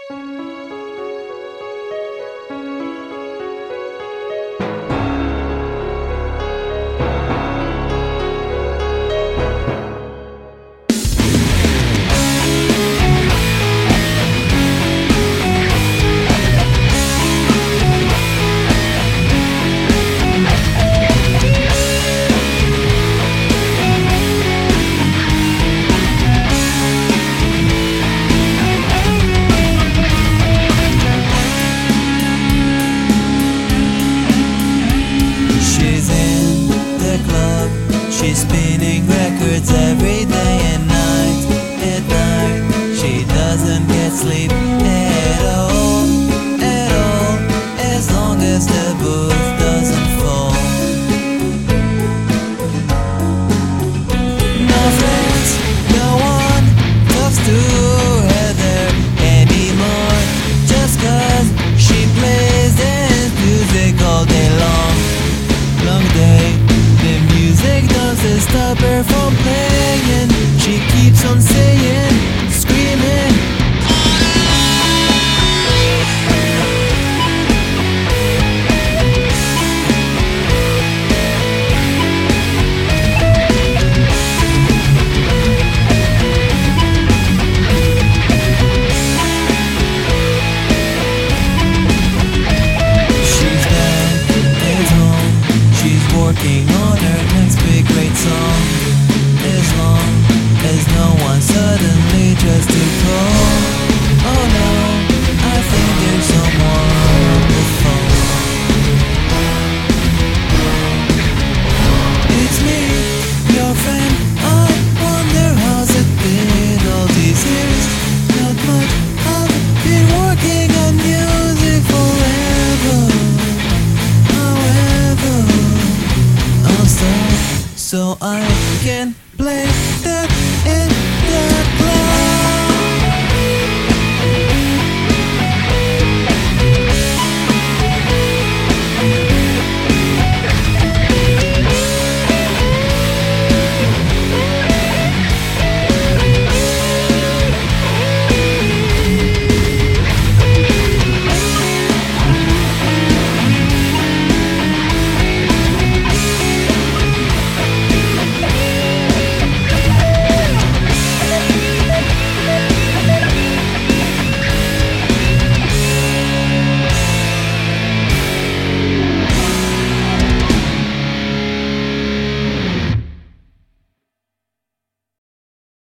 She's spinning records every day and night. At night, she doesn't get sleep at all, as long as the booth doesn't fall. No friends, no one talks to her there anymore, just 'cause she plays dance music all day long. Long day, the music doesn't stop her from playing. She keeps on saying, screaming. She's back at home, she's working on her next big great song. As long as no one suddenly tries to call. Oh no, I think there's someone on the phone. It's me, your friend. I wonder how's it been all these years. Not much, I've been working on music forever. However, I'll stop so I can play that